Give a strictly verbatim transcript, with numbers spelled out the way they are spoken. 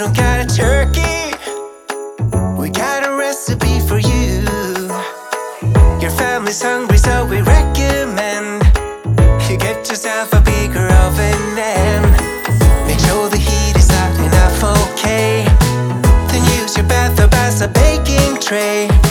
don't got a turkey, we got a recipe for you. Your family's hungry, so we recommend you get yourself a bigger oven and make sure the heat is hot enough, okay? Then use your bathtub as a baking tray.